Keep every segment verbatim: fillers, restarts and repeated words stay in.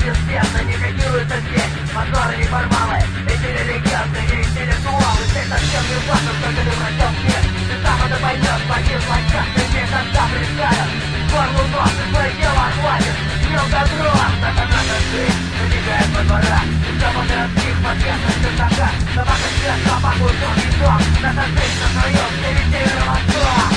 бесцветно, не реагируются здесь моторы и формалы, интеллигентные и интеллектуалы. Здесь совсем не важно, сколько ты прочел книг. Ты сам это поймешь, погибла часто, не когда представят горлу нос, и свое дело хватит. Мелкодрон, это наша жизнь, протекает по дворах. И все по-городских подъездах чердака. Собака свет, собаку дом и дом. Наша жизнь на своем левитирован срок.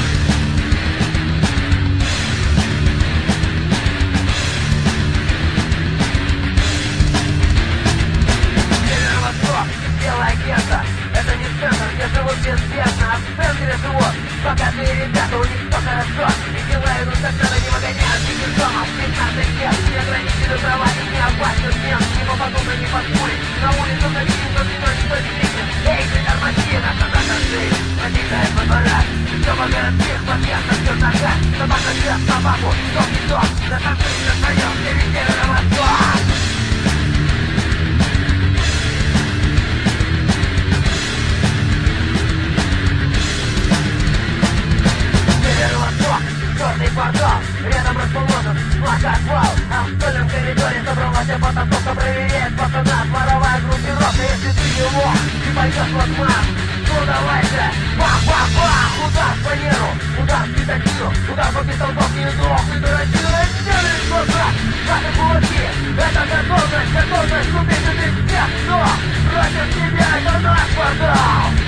Северо-восток, белая гетто. Это не центр, где живут безбедно, а в центре живут богатые ребята, у них все хорошо. И дела идут так, надо не выгоняют из дома. пятнадцать лет, не ограничены права, и не опасен смен. Не попадут и не подпулить. На улицу навидим, но спиной никто не видит. Эй, ты тормози, наша наша жизнь протекает во дворах. Все по городских подъездах, чердака. Собака съест собаку, дом и дом. Наша жизнь на своем левитирован срок. Северо-восток, черный квартал, рядом расположен плакат вал. А в стольном коридоре собралась потасовка, проверяет пацана. Воровая группировка, если ты его не пойдешь в отман. Ну давай же, бах-бах-бах, удар по нерву, удар в педатину, удар по бестолковке и дурак, и дурачину, и сделаешь глаза, наши кулаки. Это готовность, готовность убить из всех, но против тебя это наш квартал.